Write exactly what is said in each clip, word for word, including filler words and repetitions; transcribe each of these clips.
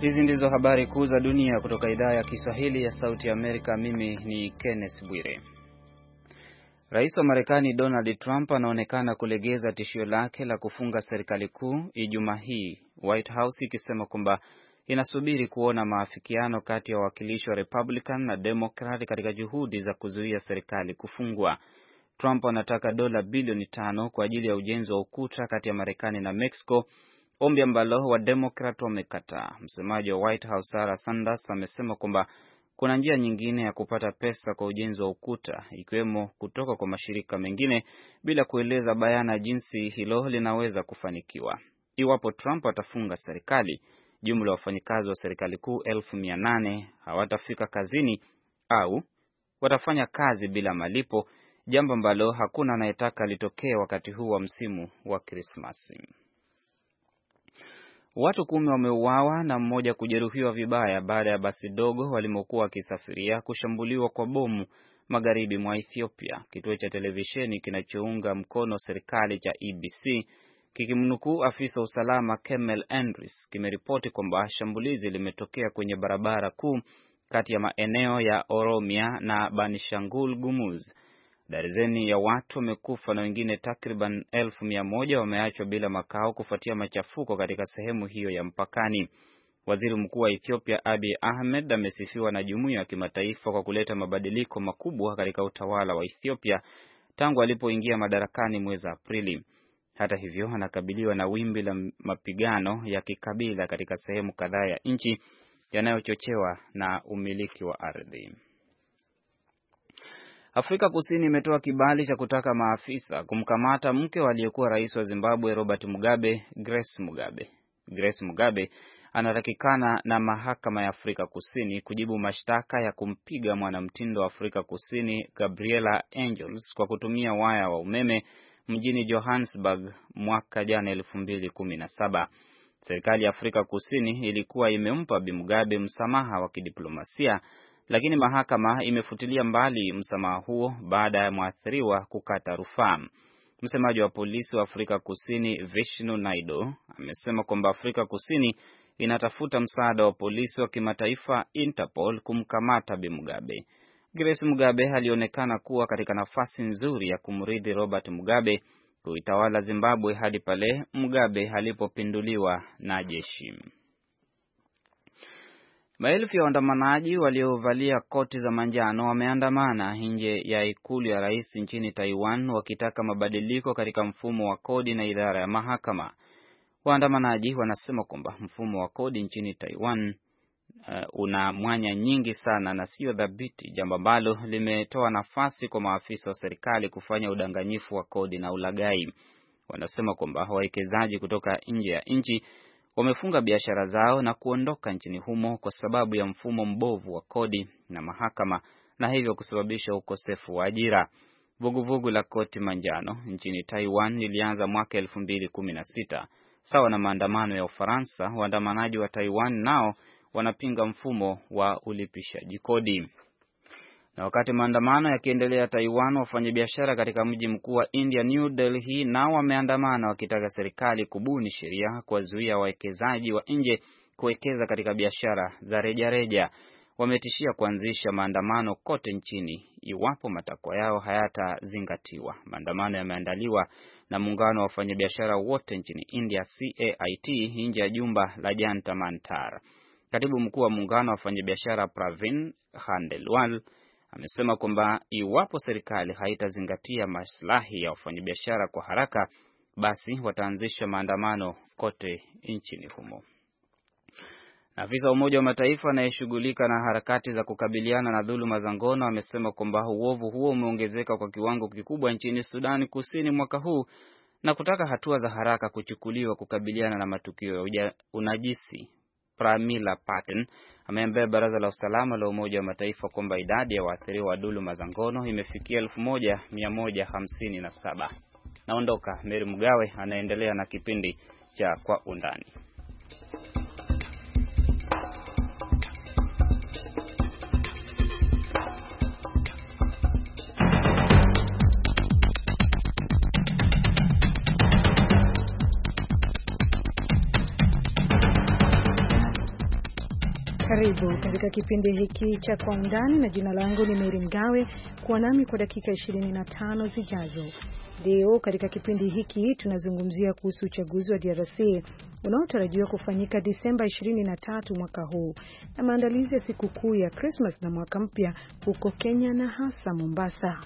Hizi ndizo habari kuu za dunia kutoka idhaa ya Kiswahili ya Sauti ya Amerika. Mimi ni Kenneth Bwire. Rais wa Marekani Donald Trump anaonekana kulegeza tishio lake la kufunga serikali kuu Ijumaa hii, White House ikisema kwamba inasubiri kuona maafikiano kati ya wawakilishi wa Republican na Democrat katika juhudi za kuzuia serikali kufungwa. Trump anataka dola bilioni tano kwa ajili ya ujenzi wa ukuta kati ya Marekani na Mexico, ombi ambalo wa Democrat wamekataa. Msemaji wa White House Sarah Sanders amesema kwamba kuna njia nyingine ya kupata pesa kwa ujenzi wa ukuta, ikiwemo kutoka kwa mashirika mengine, bila kueleza bayana jinsi hilo linaweza kufanikiwa. Iwapo Trump atafunga serikali, jumla ya wafanyikazi wa serikali kuu elfu mia nane hawatafika kazini au watafanya kazi bila malipo, jambo ambalo hakuna anayetaka litokee wakati huu wa msimu wa Krismasi. Watu kumi wameuawa na mmoja kujeruhiwa vibaya baada ya basi dogo walimokuwa wakisafiria kushambuliwa kwa bomu magharibi mwa Ethiopia. Kituo cha televisheni kinachounga mkono serikali cha E B C kikimnukuu afisa usalama Kemel Andrews kimeripoti kwamba shambulizi limetokea kwenye barabara kuu kati ya maeneo ya Oromia na Benishangul Gumuz. Darzeni ya watu wamekufa na wengine takriban elfu mia moja wameachwa bila makao kufuatia machafuko katika sehemu hiyo ya mpakani. Waziri Mkuu wa Ethiopia Abiy Ahmed amesifiwa na jumuiya ya kimataifa kwa kuleta mabadiliko makubwa katika utawala wa Ethiopia tangu alipoingia madarakani mwezi Aprili. Hata hivyo, anakabiliwa na wimbi la mapigano ya kikabila katika sehemu kadhaa ya nchi yanayochochewa na umiliki wa ardhi. Afrika Kusini imetoa kibali cha kutaka maafisa kumkamata mke aliyekuwa rais wa Zimbabwe Robert Mugabe, Grace Mugabe. Grace Mugabe anatakikana na mahakama ya Afrika Kusini kujibu mashtaka ya kumpiga mwanamtindo wa Afrika Kusini Gabriela Angels kwa kutumia waya wa umeme mjini Johannesburg mwaka jana elfu mbili kumi na saba. Serikali ya Afrika Kusini ilikuwa imempa Bi Mugabe msamaha wa kidiplomasia, lakini mahakama imefutilia mbali msamaha huo baada ya mwathiriwa kukata rufaa. Msemaji wa polisi wa Afrika Kusini Vishnu Naido amesema kwamba Afrika Kusini inatafuta msaada wa polisi wa kimataifa Interpol kumkamata Bi Mugabe. Grace Mugabe alionekana kuwa katika nafasi nzuri ya kumrithi Robert Mugabe kuitawala Zimbabwe hadi pale Mugabe alipopinduliwa na jeshi. Maelfu ya waandamanaji waliovalia koti za manjano wameandamana nje ya ikulu ya rais nchini Taiwan wakitaka mabadiliko katika mfumo wa kodi na idara ya mahakama. Waandamanaji wanasema kwamba mfumo wa kodi nchini Taiwan uh, una mwanya nyingi sana na sio dhabiti, jambo ambalo limetoa nafasi kwa maafisa wa serikali kufanya udanganyifu wa kodi na ulaghai. Wanasema kwamba wawekezaji kutoka nje ya nchi wamefunga biashara zao na kuondoka nchini humo kwa sababu ya mfumo mbovu wa kodi na mahakama, na hivyo kusababisha ukosefu wa ajira. Vuguvugu la koti manjano nchini Taiwan lilianza mwaka elfu mbili kumi na sita. Sawa na maandamano ya Ufaransa, waandamanaji wa Taiwan nao wanapinga mfumo wa ulipishaji kodi. Na wakati maandamano yakiendelea Taiwan, wafanyabiashara katika mji mkuu wa India New Delhi nao wameandamana wakitaka serikali kubuni sheria kuwazuia wawekezaji wa nje kuwekeza katika biashara za rejareja. Wametishia kuanzisha maandamano kote nchini iwapo matakwa yao hayatazingatiwa. Maandamano yameandaliwa na muungano wa wafanyabiashara wote nchini India C A I T nje ya jumba la Jantar Mantar. Katibu mkuu wa muungano wa wafanyabiashara Pravin Khandelwal amesema kwamba iwapo serikali haitazingatia maslahi ya wafanyabiashara kwa haraka, basi wataanzisha maandamano kote nchini humo. Afisa wa Umoja wa Mataifa anayeshughulika na harakati za kukabiliana na dhuluma za ngono amesema kwamba uovu huo umeongezeka kwa kiwango kikubwa nchini Sudan Kusini mwaka huu na kutaka hatua za haraka kuchukuliwa kukabiliana na matukio ya unajisi. Pramila Patten ameambia Baraza la Usalama la Umoja wa Mataifa kwamba idadi ya waathiriwa wa dhuluma za ngono imefikia elfu moja mia moja hamsini na saba. Naondoka, Mary Mugawe anaendelea na kipindi cha Kwa Undani. Karibu katika kipindi hiki cha Kwa Undani, na jina langu ni Mary Mgawe. Kuwa nami kwa dakika ishirini na tano zijazo. Leo katika kipindi hiki tunazungumzia kuhusu uchaguzi wa D R C unaotarajiwa kufanyika Disemba ishirini na tatu mwaka huu, na maandalizi ya siku kuu ya Christmas na mwaka mpya huko Kenya na hasa Mombasa.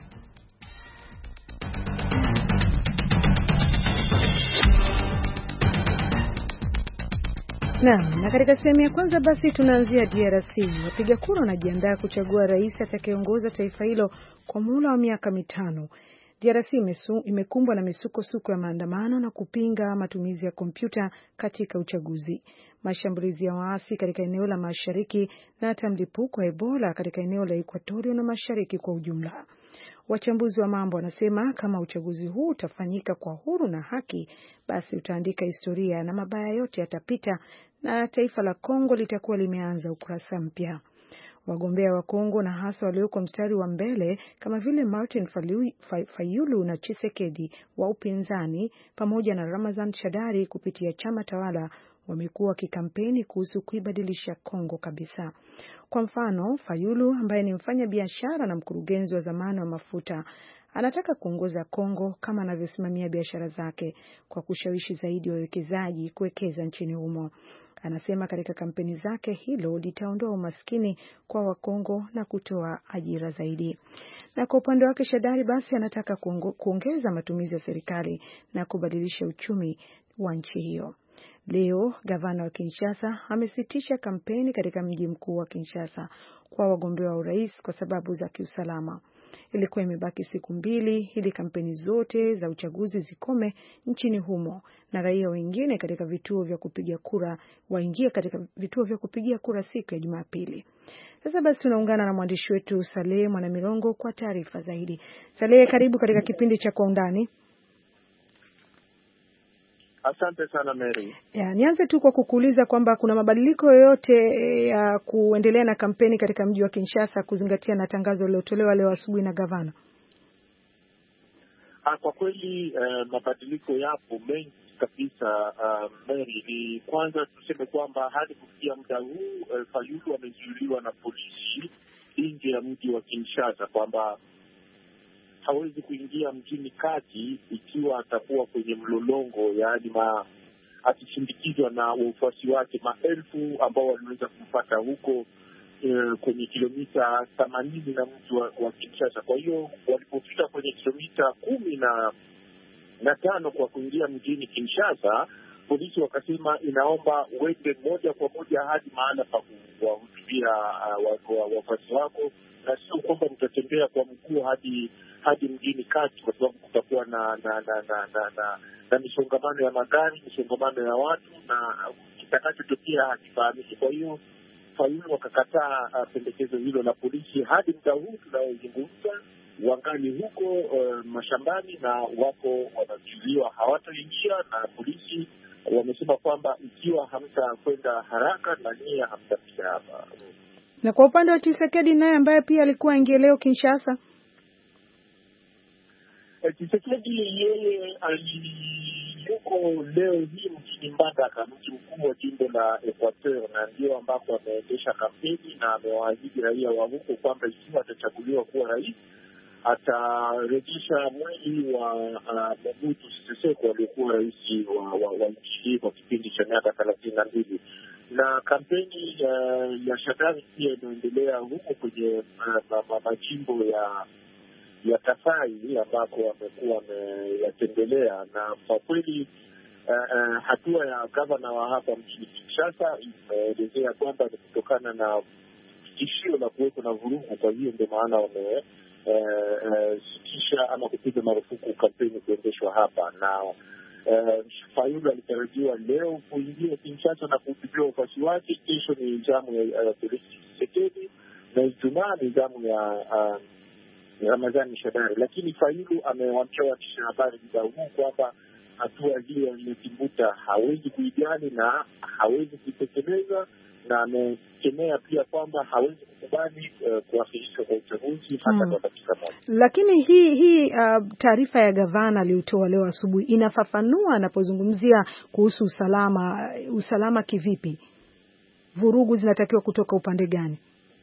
Naam, na katika sehemu ya kwanza basi tunaanzia D R C. Wapiga kura wanajiandaa kuchagua rais atakayeongoza taifa hilo kwa muhula wa miaka mitano. D R C imekumbwa na misukosuko ya maandamano na kupinga matumizi ya kompyuta katika uchaguzi, mashambulizi ya waasi katika eneo la mashariki na hata mlipuko wa Ebola katika eneo la Equatoria na mashariki kwa ujumla. Wachambuzi wa mambo wanasema kama uchaguzi huu utafanyika kwa huru na haki, basi utaandika historia na mabaya yote yatapita na taifa la Kongo litakuwa limeanza ukurasa mpya. Wagombea wa Kongo na hasa walioko mstari wa mbele kama vile Martin Fayulu na Tshisekedi wa upinzani pamoja na Ramazan Shadari kupitia chama tawala wamekuwa kikampeni kuhusu kuibadilisha Kongo kabisa. Kwa mfano, Fayulu ambaye ni mfanya biashara na mkurugenzi wa zamani wa mafuta anataka kuongoza Kongo kama anavyosimamia biashara zake kwa kushawishi zaidi wawekezaji kuwekeza nchini humo. Anasema katika kampeni zake hilo litaondoa umaskini kwa Wakongo na kutoa ajira zaidi. Na kwa upande wake Shadari basi anataka kuongeza matumizi ya serikali na kubadilisha uchumi wa nchi hiyo. Leo gavana wa Kinshasa amesitisha kampeni katika mji mkuu wa Kinshasa kwa wagombea wa urais kwa sababu za kiusalama. Ilikuwa imebaki siku mbili ili kampeni zote za uchaguzi zikome nchini humo na raia wengine katika vituo vya kupiga kura waingie katika vituo vya kupigia kura siku ya Jumapili. Sasa basi tunaungana na mwandishi wetu Saleh Mwanamirongo kwa taarifa zaidi. Saleh, karibu katika kipindi cha Kwa Undani. Asante sana Mary. Ya, nianze tu kwa kukuuliza kwamba kuna mabadiliko yoyote ya kuendelea na kampeni katika mji wa Kinshasa kuzingatia na tangazo lilotolewa leo asubuhi na gavana? Ha, kwa kweli uh, mabadiliko yapo mengi kabisa uh, Mary. Ni kwanza tuseme kwamba hadi kufikia muda huu uh, Fayulu amezuiliwa na polisi nje ya mji wa Kinshasa, kwamba hawezi kuingia mjini kati ikiwa atakuwa kwenye mlolongo, yaani ma akishindikizwa na wafuasi wake maelfu ambao waliweza kumpata huko e, kwenye kilomita themanini na mji wa, wa Kinshasa. Kwa hiyo walipofika kwenye kilomita kumi na na tano kwa kuingia mjini Kinshasa, polisi wakasema inaomba uende moja kwa moja hadi mahala pa kuwahutubia uh, wafuasi wako, na sio kwamba mtatembea kwa mguu hadi hadi mjini kati, kwa sababu kutakuwa na na na na na, na, na misongamano ya magari, misongamano ya watu, na kitakachotokea hakifahamiki. Kwa hiyo Fayulu wakakataa uh, pendekezo hilo la polisi. Hadi muda huu tunayozungumza wangali huko uh, mashambani na wako wanazuiliwa, hawataingia, na polisi wamesema kwamba ikiwa hamtakwenda haraka na nia hamtapita hapa. Na kwa upande wa Tshisekedi naye ambaye pia alikuwa ingia leo Kinshasa, Tshisekedi yeye yuko leo hii mjini Mbandaka, mji mkuu wa jimbo la Equateur, na ndio ambako ameendesha kampeni na amewaahidi raia wa huko kwamba ikiwa atachaguliwa kuwa rais atarejesha mwili wa uh, Mobutu Sese Seko aliyekuwa rais wa, wa, wa nchi hii kwa kipindi cha miaka thelathini na mbili. Na kampeni uh, ya Shadari pia inaendelea huko kwenye uh, majimbo ya ya Kasai ambako wamekuwa wameyatembelea, na kwa kweli uh, uh, hatua ya gavana wa hapa mjini Kinshasa imeelezea kwamba ni kutokana na tishio la kuwepo na vurugu. Kwa hiyo ndio maana wame sitisha uh, uh, ama kupiga marufuku kampeni kuendeshwa hapa. Na uh, Fayulu alitarajiwa leo kuingia Kinshasa na kuhutubia wafuasi wake. Kesho ni zamu ya uh, polisi Tshisekedi na Ijumaa ni zamu ya uh, Ramazani Shadari, lakini Fayulu amewaambia waandishi habari muda huu kwamba hatua hiyo iliyotimbuta hawezi kuijali na hawezi kuitekeleza, na amekemea pia kwamba hawezi kukubali uh, kuahirishwa kwa uchaguzi hata hmm. kwa dakika moja. Lakini hii hii uh, taarifa ya gavana aliyotoa leo asubuhi inafafanua anapozungumzia kuhusu usalama. Usalama kivipi? vurugu zinatakiwa kutoka upande gani?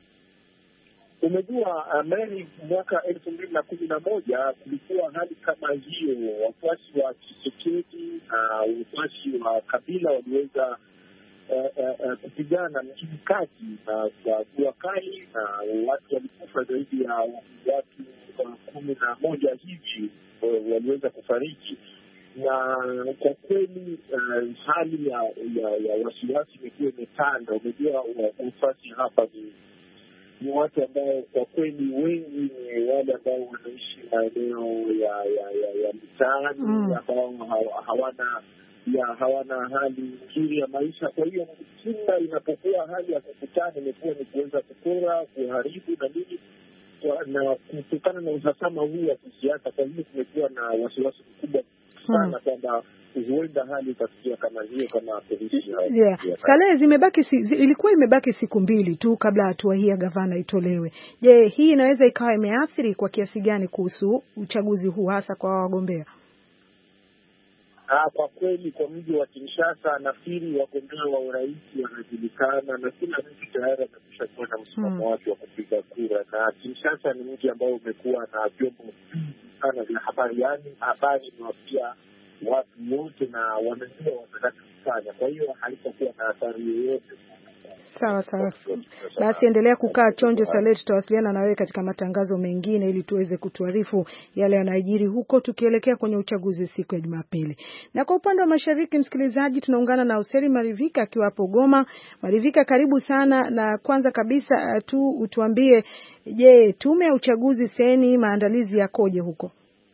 Umejua uh, Mary, mwaka elfu mbili na kumi na moja kulikuwa hali kama hiyo. Wafuasi wa Tshisekedi na uh, wafuasi wa Kabila waliweza uh, uh, uh, kupigana mjini kati na uh, jua kali, na watu walikufa zaidi ya watu uh, kumi na moja hivi uh, waliweza kufariki. Na kwa kweli uh, hali ya, ya, ya wasiwasi imekuwa imetanda. Umejua wafuasi hapa ni ni watu ambao kwa kweli wengi ni wale ambao wanaishi maeneo ya ya ya, ya mitaani mm. ambao hawana ya hawana hali nzuri ya maisha. Kwa hiyo kila inapokuwa hali ya kukutana imekuwa ni kuweza kupora, kuharibu na nini, na kutokana na uhasama huu wa kisiasa. Kwa hiyo kumekuwa na wasiwasi mkubwa sana mm. kwamba huenda hali itafikia kama hiyo kama polisi. Yeah. Salehe, zimebaki si, zi, ilikuwa imebaki siku mbili tu kabla hatua hii ya gavana itolewe. Je, hii inaweza ikawa imeathiri kwa kiasi gani kuhusu uchaguzi huu hasa kwa wagombea? Ah, kwa kweli kwa mji wa Kinshasa nafikiri wagombea wa urais wanajulikana na kila mtu tayari amekwisha kuwa na msimamo hmm. wake wa kupiga kura, na Kinshasa ni mji ambao umekuwa na vyombo vingi sana vya habari, yani habari ni pia watu wote na wanajua watakachofanya. Kwa hiyo haitakuwa na athari yoyote. Sawa sawa. Basi endelea kukaa chonjo Salehe, tutawasiliana na wewe katika matangazo mengine ili tuweze kutuarifu yale yanayojiri huko tukielekea kwenye uchaguzi siku ya Jumapili. Na kwa upande wa mashariki, msikilizaji, tunaungana na Useri Marivika akiwa hapo Goma. Marivika, karibu sana, na kwanza kabisa tu utuambie, je, tume ya uchaguzi seni maandalizi yakoje huko?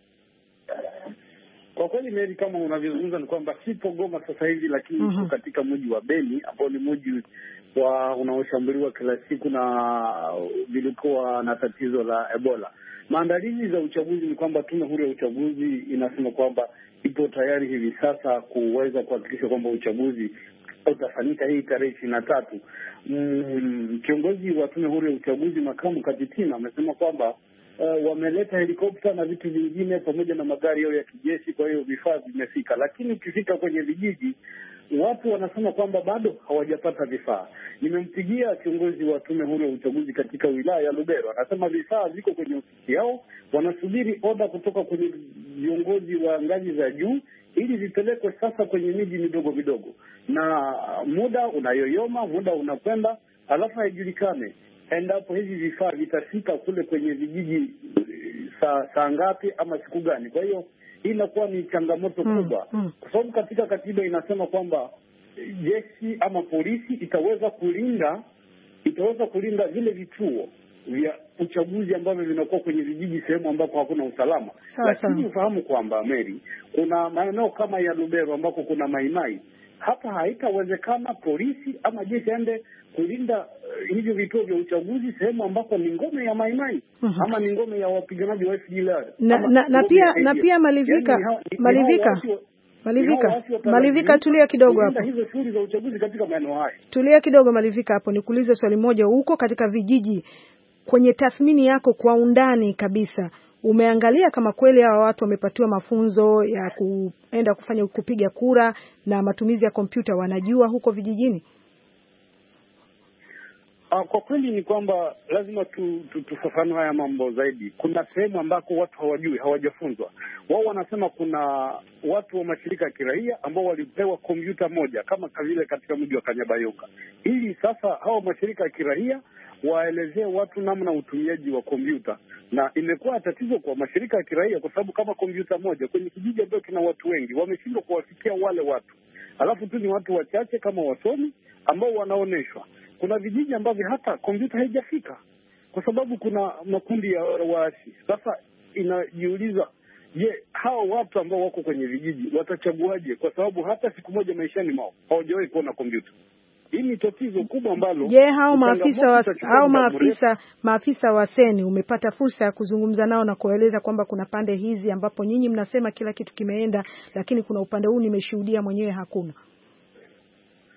Kwa kweli Mary, kama unavyozungumza ni kwamba sipo Goma sasa hivi, lakini mm -hmm. katika mji wa Beni ambao ni mji wa unaoshambuliwa kila siku na vilikuwa na tatizo la Ebola. Maandalizi za uchaguzi ni kwamba tume huru ya uchaguzi inasema kwamba ipo tayari hivi sasa kuweza kuhakikisha kwamba uchaguzi utafanyika hii tarehe ishirini na tatu. Mm, kiongozi wa tume huru ya uchaguzi makamu Katitina amesema kwamba Uh, wameleta helikopta na vitu vingine pamoja na magari yao ya kijeshi, kwa hiyo vifaa vimefika. Lakini ukifika kwenye vijiji watu wanasema kwamba bado hawajapata vifaa. Nimempigia kiongozi wa tume huru ya uchaguzi katika wilaya ya Lubero, anasema vifaa viko kwenye ofisi yao, wanasubiri oda kutoka kwenye viongozi wa ngazi za juu ili vipelekwe sasa kwenye miji midogo midogo, na muda unayoyoma, muda unakwenda, alafu haijulikane endapo hivi vifaa vitafika kule kwenye vijiji saa saa ngapi ama siku gani. Kwa hiyo hii inakuwa ni changamoto mm, kubwa mm. kwa sababu katika katiba inasema kwamba jeshi ama polisi itaweza kulinda itaweza kulinda vile vituo vya uchaguzi ambavyo vinakuwa kwenye vijiji, sehemu ambapo hakuna usalama. Lakini ufahamu kwamba Mary, kuna maeneo kama ya Lubero ambako kuna maimai. Hapa haitawezekana polisi ama jeshi aende kulinda uh, hivyo vituo vya uchaguzi sehemu ambako ni ngome ya maimai uh -huh. ama ni ngome ya wapiganaji wa F D L R na, na, na pia na pia Malivika yani, Malivika Malivika Malivika tulia kidogo hapo. Hizo shughuli za uchaguzi katika maeneo haya. Tulia kidogo Malivika hapo, nikuulize swali moja. Huko katika vijiji, kwenye tathmini yako kwa undani kabisa, umeangalia kama kweli hawa watu wamepatiwa mafunzo ya kuenda kufanya kupiga kura na matumizi ya kompyuta, wanajua huko vijijini? Uh, kwa kweli ni kwamba lazima tu, tu, tufafanue haya mambo zaidi. Kuna sehemu ambako watu hawajui, hawajafunzwa. Wao wanasema kuna watu wa mashirika ya kiraia ambao walipewa kompyuta moja kama vile katika mji wa Kanyabayonga, ili sasa hao mashirika ya kiraia waelezee watu namna utumiaji wa kompyuta. Na imekuwa tatizo kwa mashirika ya kiraia kwa sababu kama kompyuta moja kwenye kijiji ambacho kina watu wengi, wameshindwa kuwafikia wale watu. Alafu tu ni watu wachache kama wasomi ambao wanaoneshwa. Kuna vijiji ambavyo hata kompyuta haijafika kwa sababu kuna makundi ya waasi. Sasa inajiuliza, je, hao watu ambao wako kwenye vijiji watachaguaje? Kwa sababu hata siku moja maishani mwao hawajawahi kuona kompyuta. Hii ni tatizo kubwa ambalo je, hao maafisa wa hao maafisa maafisa wa seni umepata fursa ya kuzungumza nao na kueleza kwamba kuna pande hizi ambapo nyinyi mnasema kila kitu kimeenda, lakini kuna upande huu nimeshuhudia mwenyewe hakuna?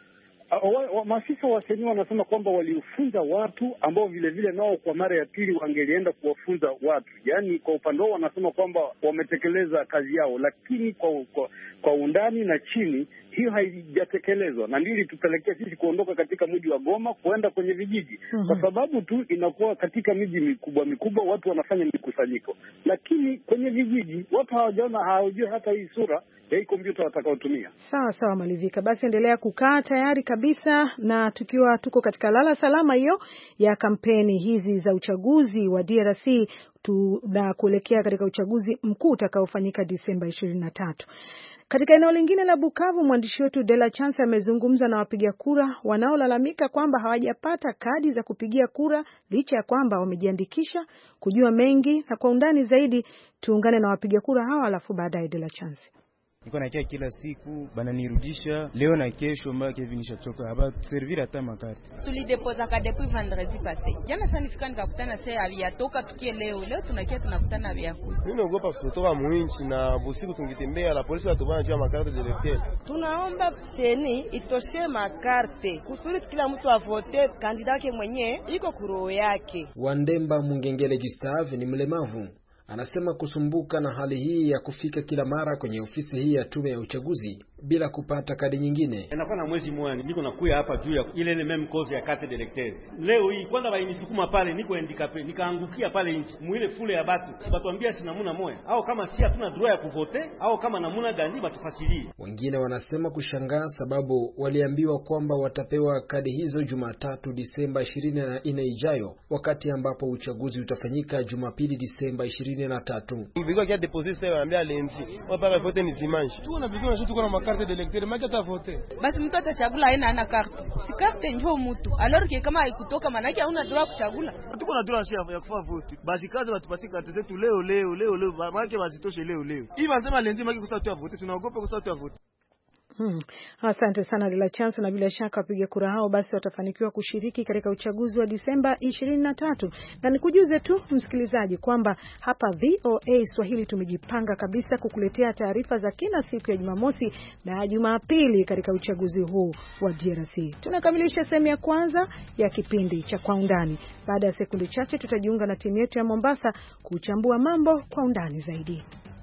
Maafisa wa seni wanasema kwamba walifunza watu ambao vile vile nao kwa mara ya pili wangelienda kuwafunza watu. Yaani kwa upande wao wanasema kwamba wametekeleza kazi yao, lakini kwa kwa, kwa undani na chini hiyo haijatekelezwa, na ndili tupelekea sisi kuondoka katika mji wa Goma kuenda kwenye vijiji. Mm-hmm. Kwa sababu tu inakuwa katika miji mikubwa mikubwa watu wanafanya mikusanyiko, lakini kwenye vijiji watu hawajaona, hawajui hata hii sura ya hii kompyuta watakaotumia. Sawa sawa Malivika, basi endelea kukaa tayari kabisa, na tukiwa tuko katika lala salama hiyo ya kampeni hizi za uchaguzi wa D R C tu, na kuelekea katika uchaguzi mkuu utakaofanyika Disemba ishirini na tatu. Katika eneo lingine la Bukavu, mwandishi wetu Dela Chance amezungumza na wapiga kura wanaolalamika kwamba hawajapata kadi za kupigia kura licha ya kwamba wamejiandikisha. Kujua mengi na kwa undani zaidi, tuungane na wapiga kura hawa alafu baadaye Dela Chance. Niko nakia kila siku bananirudisha leo na kesho mbaya Kevin nishachoka hapa servir hata makati. Tulidepoza ka depuis vendredi passé. Jana sana nifika nikakutana sasa haviyatoka tukie leo. Leo tunakia tunakutana haviyako. Mimi naogopa kutoka muinchi na busiku tungitembea la polisi watubana jua makarte de lecteur. Tunaomba seni itoshe makarte kusudi kila mtu avote kandida yake mwenyewe iko kuroho yake. Wandemba Mungengele Gustave ni mlemavu. Anasema kusumbuka na hali hii ya kufika kila mara kwenye ofisi hii ya tume ya uchaguzi bila kupata kadi nyingine. Inakuwa na mwezi mmoja niko nakuya hapa juu ya ile ile meme cause ya carte d'électeur. Leo hii kwanza bainisukuma pale niko handicapé, nikaangukia pale nje. Muile fule ya batu. Si batuambia sina namuna moja au kama si hatuna droit ya kuvote au kama namuna gani batufasilie. Wengine wanasema kushangaa sababu waliambiwa kwamba watapewa kadi hizo Jumatatu Disemba ishirini na nne ijayo, wakati ambapo uchaguzi utafanyika Jumapili Disemba ishirini na tatu. Mbiko kia deposit sasa waambia lenzi. Wapa vote ni dimanche. Tu unabizona sisi tuko na carte d'électeur, maana atavote. Basi mtu atachagula aina ana carte. Si carte njoo mtu. Alors que kama haikutoka maana yake hauna droit kuchagula. Tuko na droit ya kufanya vote. Basi kazi watupatie carte zetu leo leo leo leo. Maana yake bazitoshe leo leo. Hivi wanasema lenzi maki kusatu vote. Tunaogopa kusatu vote. Hmm. Asante sana Dela Chance, na bila shaka wapiga kura hao basi watafanikiwa kushiriki katika uchaguzi wa Disemba ishirini na tatu. Na nikujuze tu msikilizaji kwamba hapa V O A Swahili tumejipanga kabisa kukuletea taarifa za kila siku ya Jumamosi na Jumapili katika uchaguzi huu wa D R C. Tunakamilisha sehemu ya kwanza ya kipindi cha Kwa Undani. Baada ya sekunde chache tutajiunga na timu yetu ya Mombasa kuchambua mambo kwa undani zaidi.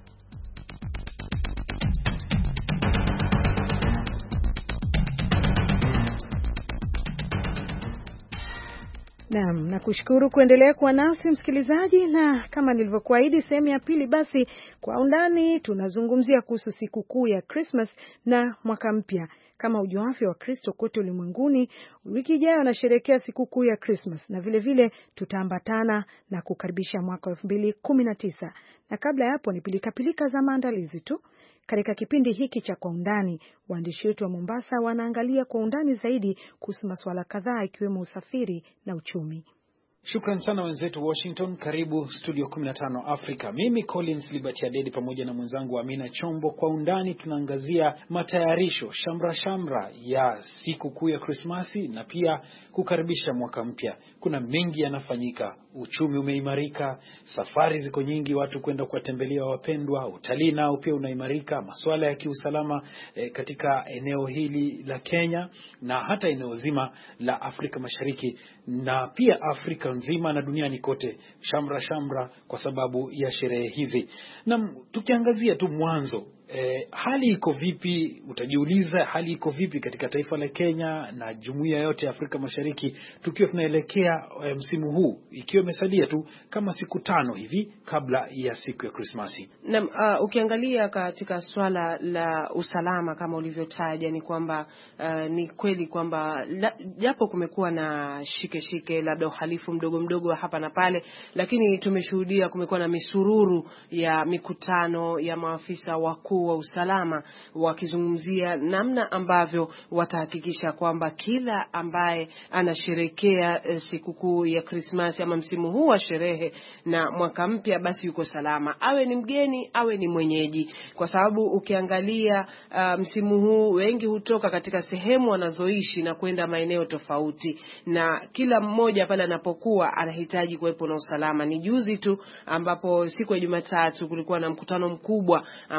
Naam, nakushukuru kuendelea kuwa nasi msikilizaji, na kama nilivyokuahidi sehemu ya pili basi Kwa Undani tunazungumzia kuhusu sikukuu ya Christmas na mwaka mpya. Kama ujuavyo wa Kristo kote ulimwenguni wiki ijayo wanasherehekea sikukuu ya Christmas, na vile vile tutaambatana na kukaribisha mwaka elfu mbili kumi na tisa. Na kabla ya hapo ni pilika pilika za maandalizi tu. Katika kipindi hiki cha Kwa Undani, waandishi wetu wa Mombasa wanaangalia kwa undani zaidi kuhusu masuala kadhaa ikiwemo usafiri na uchumi. Shukran sana wenzetu Washington. Karibu studio kumi na tano Afrika. Mimi Collins Liberty Adedi pamoja na mwenzangu Amina Chombo. Kwa Undani tunaangazia matayarisho shamra shamra ya siku kuu ya Krismasi na pia kukaribisha mwaka mpya. Kuna mengi yanafanyika. Uchumi umeimarika, safari ziko nyingi, watu kwenda kuwatembelea wapendwa, utalii nao pia unaimarika, masuala ya kiusalama e, katika eneo hili la Kenya na hata eneo zima la Afrika Mashariki na pia Afrika nzima na duniani kote, shamra shamra kwa sababu ya sherehe hizi. Na tukiangazia tu mwanzo, E, hali iko vipi? Utajiuliza hali iko vipi katika taifa la Kenya na jumuiya yote ya Afrika Mashariki tukiwa tunaelekea e, msimu huu ikiwa imesalia tu kama siku tano hivi kabla ya siku ya Krismasi. Na uh, ukiangalia katika swala la usalama kama ulivyotaja ni kwamba uh, ni kweli kwamba japo kumekuwa na shike shike labda uhalifu mdogo mdogo hapa na pale, lakini tumeshuhudia kumekuwa na misururu ya mikutano ya maafisa wakuu wa usalama wakizungumzia namna ambavyo watahakikisha kwamba kila ambaye anasherehekea e, sikukuu ya Krismasi ama msimu huu wa sherehe na mwaka mpya basi yuko salama, awe ni mgeni awe ni mwenyeji, kwa sababu ukiangalia uh, msimu huu wengi hutoka katika sehemu wanazoishi na kwenda maeneo tofauti, na kila mmoja pale anapokuwa anahitaji kuwepo na usalama. Ni juzi tu ambapo siku ya Jumatatu kulikuwa na mkutano mkubwa ambao ulifanyika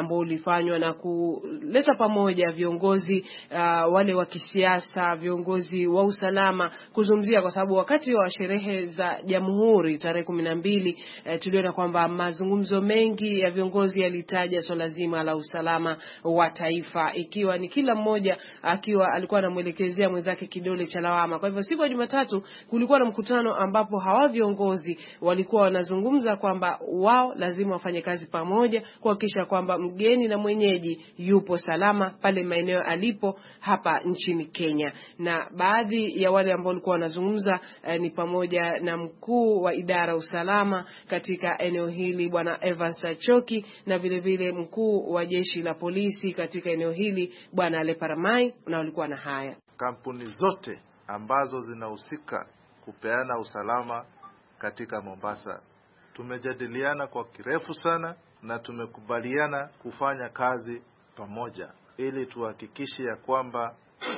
kufanywa na kuleta pamoja viongozi uh, wale wa kisiasa, viongozi wa usalama kuzungumzia, kwa sababu wakati wa sherehe za Jamhuri tarehe kumi na mbili uh, tuliona kwamba mazungumzo mengi ya viongozi yalitaja swala zima la usalama wa taifa, ikiwa ni kila mmoja akiwa alikuwa anamuelekezea mwenzake kidole cha lawama. Kwa hivyo siku ya Jumatatu kulikuwa na mkutano ambapo hawa viongozi walikuwa wanazungumza kwamba wao lazima wafanye kazi pamoja kuhakikisha kwamba mgeni na mwenyeji yupo salama pale maeneo alipo hapa nchini Kenya. Na baadhi ya wale ambao walikuwa wanazungumza eh, ni pamoja na mkuu wa idara usalama katika eneo hili Bwana Evans Achoki, na vile vile mkuu wa jeshi la polisi katika eneo hili Bwana Leparamai, na walikuwa na haya: kampuni zote ambazo zinahusika kupeana usalama katika Mombasa, tumejadiliana kwa kirefu sana na tumekubaliana kufanya kazi pamoja ili tuhakikishe ya kwamba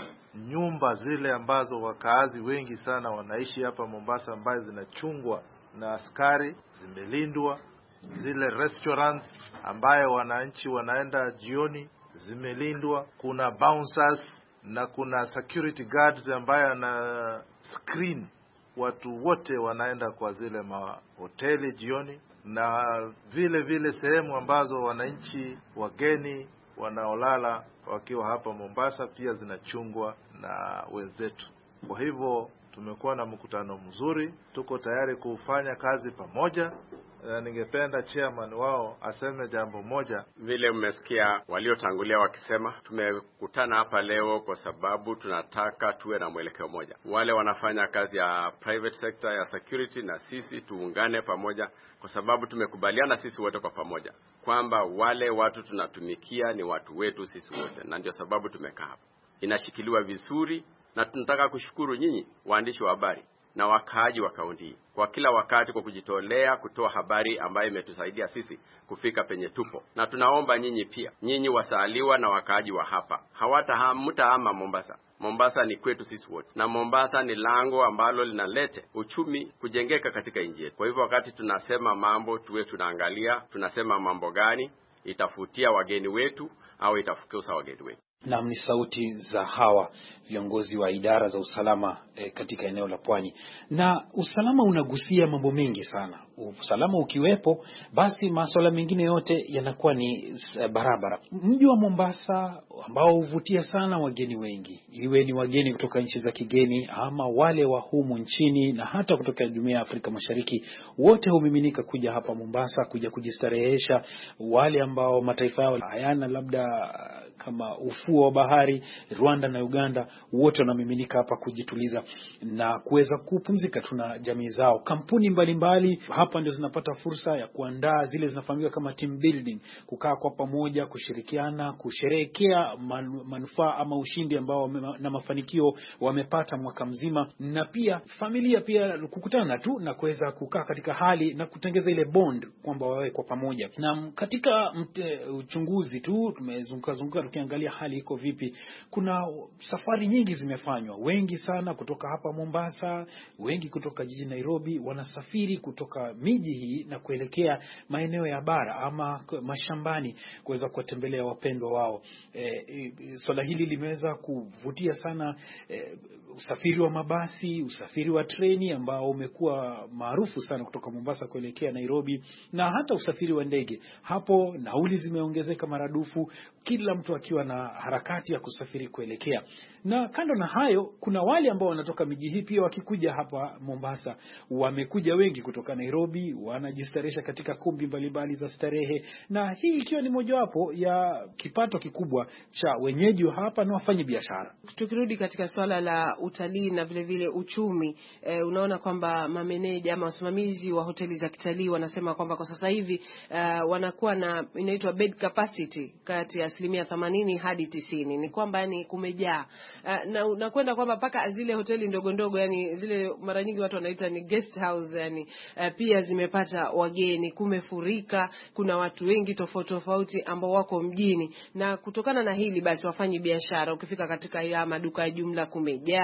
nyumba zile ambazo wakaazi wengi sana wanaishi hapa Mombasa ambazo zinachungwa na askari zimelindwa, zile restaurants ambayo wananchi wanaenda jioni zimelindwa, kuna bouncers na kuna security guards ambayo na screen watu wote wanaenda kwa zile mahoteli jioni, na vile vile sehemu ambazo wananchi wageni wanaolala wakiwa hapa Mombasa pia zinachungwa na wenzetu. Kwa hivyo tumekuwa na mkutano mzuri, tuko tayari kufanya kazi pamoja. Na ningependa chairman wao aseme jambo moja. Vile mmesikia waliotangulia wakisema, tumekutana hapa leo kwa sababu tunataka tuwe na mwelekeo moja. Wale wanafanya kazi ya private sector ya security na sisi tuungane pamoja, kwa sababu tumekubaliana sisi wote kwa pamoja kwamba wale watu tunatumikia ni watu wetu sisi wote, na ndio sababu tumekaa hapa. Inashikiliwa vizuri, na tunataka kushukuru nyinyi waandishi wa habari na wakaaji wa kaunti kwa kila wakati kwa kujitolea kutoa habari ambayo imetusaidia sisi kufika penye tupo. Na tunaomba nyinyi pia, nyinyi wasaliwa na wakaaji wa hapa, hawata hamtahama Mombasa. Mombasa ni kwetu sisi wote, na Mombasa ni lango ambalo linalete uchumi kujengeka katika nchi yetu. Kwa hivyo wakati tunasema mambo, tuwe tunaangalia tunasema mambo gani itafutia wageni wetu au itafukuza wageni wetu. Na ni sauti za hawa viongozi wa idara za usalama e, katika eneo la Pwani. Na usalama unagusia mambo mengi sana. Usalama ukiwepo, basi masuala mengine yote yanakuwa ni barabara. Mji wa Mombasa ambao huvutia sana wageni wengi, iwe ni wageni kutoka nchi za kigeni ama wale wa humu nchini na hata kutoka Jumuiya ya Afrika Mashariki, wote humiminika kuja hapa Mombasa kuja kujistarehesha. Wale ambao mataifa yao hayana labda kama ufuo wa bahari, Rwanda na Uganda, wote wanamiminika hapa kujituliza na kuweza kupumzika tuna jamii zao. Kampuni mbalimbali mbali, hapa ndio zinapata fursa ya kuandaa zile zinafahamika kama team building, kukaa kwa pamoja, kushirikiana, kusherehekea manufaa ama ushindi ambao na mafanikio wamepata mwaka mzima, na pia familia pia kukutana tu na kuweza kukaa katika hali na kutengeza ile bond kwamba wawe kwa pamoja. Na katika mte, uchunguzi tu tumezunguka zunguka tukiangalia hali iko vipi, kuna safari nyingi zimefanywa, wengi sana kutoka hapa Mombasa, wengi kutoka jiji Nairobi wanasafiri kutoka miji hii na kuelekea maeneo ya bara ama mashambani kuweza kuwatembelea wapendwa wao. E, e, swala hili limeweza kuvutia sana e, usafiri wa mabasi, usafiri wa treni ambao umekuwa maarufu sana kutoka Mombasa kuelekea Nairobi, na hata usafiri wa ndege. Hapo nauli zimeongezeka maradufu, kila mtu akiwa na harakati ya kusafiri kuelekea. Na kando na hayo, kuna wale ambao wanatoka miji hii pia wakikuja hapa Mombasa. Wamekuja wengi kutoka Nairobi, wanajistaresha katika kumbi mbalimbali za starehe, na hii ikiwa ni mojawapo ya kipato kikubwa cha wenyeji wa hapa na wafanyi biashara. Tukirudi katika swala la utalii na vile vile uchumi, e, unaona kwamba mameneja ama wasimamizi wa hoteli za kitalii wanasema kwamba kwa sasa hivi uh, wanakuwa na inaitwa bed capacity kati ya asilimia themanini hadi tisini. Ni kwamba yani kumejaa. Uh, na unakwenda kwamba paka zile hoteli ndogo ndogo, yani zile mara nyingi watu wanaita ni guest house, yani uh, pia zimepata wageni, kumefurika, kuna watu wengi tofauti tofauti ambao wako mjini. Na kutokana na hili basi wafanyi biashara, ukifika katika ya maduka ya jumla kumejaa,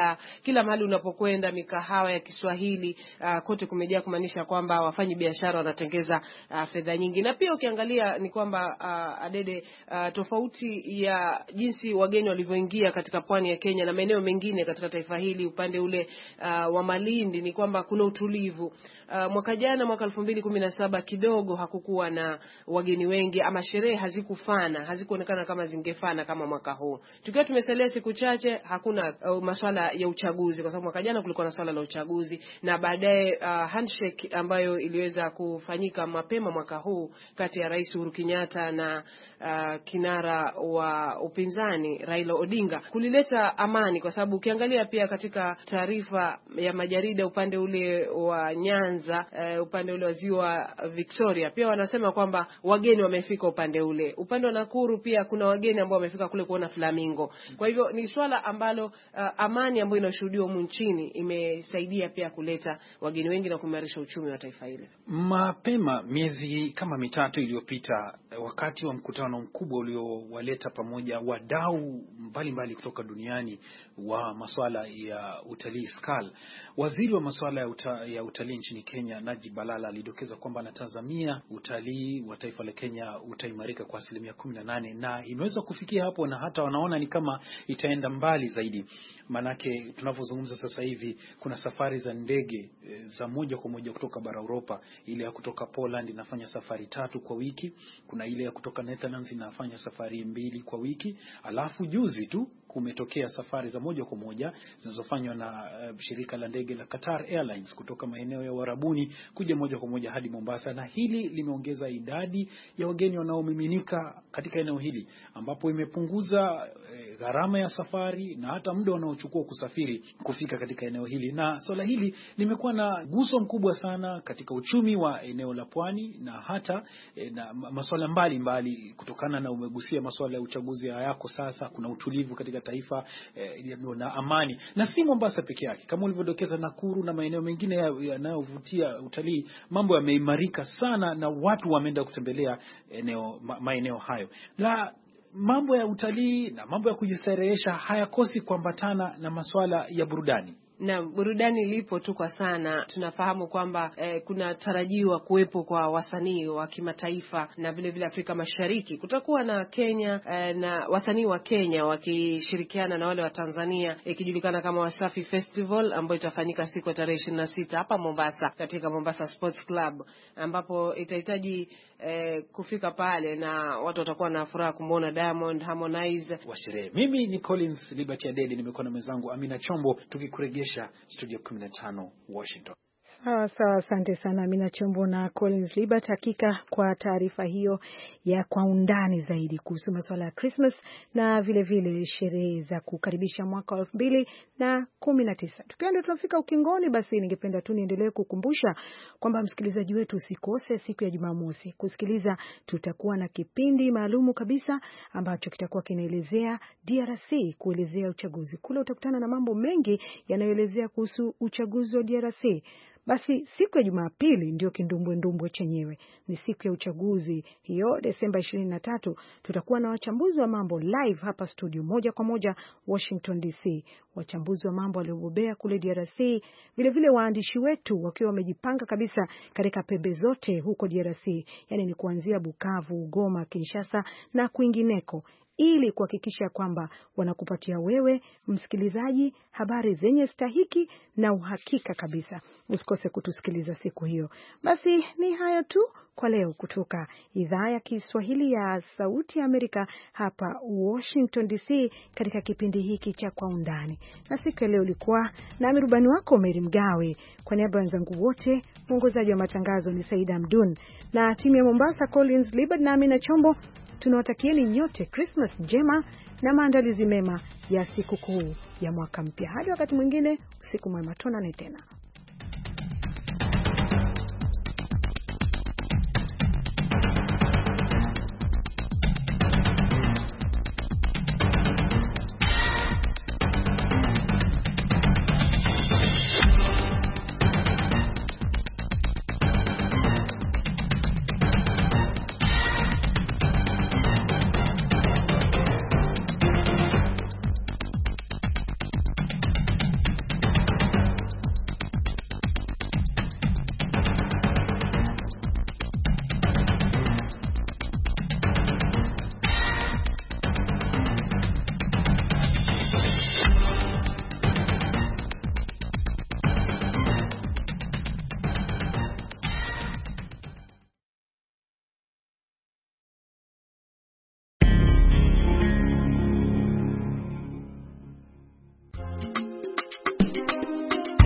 kila kila mahali unapokwenda, mikahawa ya Kiswahili uh, kote kumejaa, kumaanisha kwamba wafanyi biashara wanatengeza uh, fedha nyingi. Na pia ukiangalia ni kwamba uh, Adede, uh, tofauti ya jinsi wageni walivyoingia katika pwani ya Kenya na maeneo mengine katika taifa hili upande ule uh, wa Malindi ni kwamba kuna utulivu. Uh, mwaka jana mwaka elfu mbili kumi na saba kidogo hakukuwa na wageni wengi, ama sherehe hazikufana, hazikuonekana kama zingefana kama mwaka huu. Tukiwa tumesalia siku chache, hakuna uh, masuala ya uchaguzi, kwa sababu mwaka jana kulikuwa na swala la uchaguzi, na baadaye uh, handshake ambayo iliweza kufanyika mapema mwaka huu kati ya Rais Uhuru Kenyatta na uh, kinara wa upinzani Raila Odinga kulileta amani, kwa sababu ukiangalia pia katika taarifa ya majarida upande ule wa Nyanza, uh, upande ule wa Ziwa Victoria, pia wanasema kwamba wageni wamefika upande ule. Upande wa Nakuru pia kuna wageni ambao wamefika kule kuona flamingo. Kwa hivyo ni swala ambalo uh, amani ambayo inashuhudiwa humu nchini imesaidia pia kuleta wageni wengi na kuimarisha uchumi wa taifa hili. Mapema miezi kama mitatu iliyopita, wakati wa mkutano mkubwa uliowaleta pamoja wadau mbalimbali kutoka duniani wa masuala ya utalii S C A L, waziri wa masuala ya, uta, ya utalii nchini Kenya Najib Balala alidokeza kwamba anatazamia utalii wa taifa la Kenya utaimarika kwa asilimia kumi na nane, na imeweza kufikia hapo, na hata wanaona ni kama itaenda mbali zaidi. Manake tunavyozungumza sasa hivi kuna safari za ndege za moja kwa moja kutoka bara Europa. Ile ya kutoka Poland inafanya safari tatu kwa wiki, kuna ile ya kutoka Netherlands inafanya safari mbili kwa wiki, alafu juzi tu kumetokea safari za moja kwa moja zinazofanywa na uh, shirika la ndege la Qatar Airlines kutoka maeneo ya Uarabuni kuja moja kwa moja hadi Mombasa, na hili limeongeza idadi ya wageni wanaomiminika katika eneo hili, ambapo imepunguza eh, gharama ya safari na hata muda wanaochukua kusafiri kufika katika eneo hili. Na swala hili limekuwa na guso mkubwa sana katika uchumi wa eneo la pwani, na hata eh, na masuala mbalimbali, kutokana na umegusia masuala ya uchaguzi yako. Sasa kuna utulivu katika taifa eh, na amani, na si Mombasa peke yake, kama ulivyodokeza Nakuru na maeneo mengine yanayovutia ya utalii, mambo yameimarika sana na watu wameenda kutembelea eneo ma, maeneo hayo. La mambo ya utalii na mambo ya kujistarehesha hayakosi kuambatana na masuala ya burudani. Na burudani lipo tu kwa sana. Tunafahamu kwamba eh, kuna tarajiwa kuwepo kwa wasanii wa kimataifa na vile vile Afrika Mashariki. Kutakuwa na Kenya eh, na wasanii wa Kenya wakishirikiana na wale wa Tanzania, ikijulikana kama Wasafi Festival, ambayo itafanyika siku ya tarehe ishirini na sita hapa Mombasa katika Mombasa Sports Club, ambapo itahitaji eh, kufika pale na watu watakuwa na furaha kumwona Diamond, Harmonize wa sherehe. Mimi ni Collins Liberty Adede, nimekuwa na mwenzangu Amina Chombo, tukikurejesha studio kumi na tano Washington. Sawa sawa, asante sana Amina Chombo na Collins Liberty hakika kwa taarifa hiyo ya kwa undani zaidi kuhusu masuala ya Christmas na vile vile sherehe za kukaribisha mwaka wa elfu mbili na kumi na tisa. Tukiwa ndio tunafika ukingoni, basi ningependa tu niendelee kukumbusha kwamba msikilizaji wetu usikose siku ya Jumamosi kusikiliza, tutakuwa na kipindi maalumu kabisa ambacho kitakuwa kinaelezea D R C, kuelezea uchaguzi. Kule utakutana na mambo mengi yanayoelezea kuhusu uchaguzi wa D R C. Basi siku ya Jumapili ndio kindumbwe ndumbwe chenyewe, ni siku ya uchaguzi hiyo Desemba ishirini na tatu. Tutakuwa na wachambuzi wa mambo live hapa studio moja kwa moja Washington D C, wachambuzi wa mambo waliobobea kule D R C, vile vile waandishi wetu wakiwa wamejipanga kabisa katika pembe zote huko D R C, yani ni kuanzia Bukavu, Goma, Kinshasa na kwingineko, ili kuhakikisha kwamba wanakupatia wewe msikilizaji habari zenye stahiki na uhakika kabisa. Usikose kutusikiliza siku hiyo. Basi ni hayo tu kwa leo kutoka idhaa ya Kiswahili ya Sauti ya Amerika hapa Washington D C katika kipindi hiki cha Kwa Undani. Na siku ya leo ulikuwa na mirubani wako Mary Mgawe. Kwa niaba ya wenzangu wote, mwongozaji wa matangazo ni Saida Hamdun na timu ya Mombasa Collins Libert na Amina Chombo. Tunawatakieni nyote Christmas njema na maandalizi mema ya siku kuu ya mwaka mpya. Hadi wakati mwingine, usiku mwema, tuonane tena.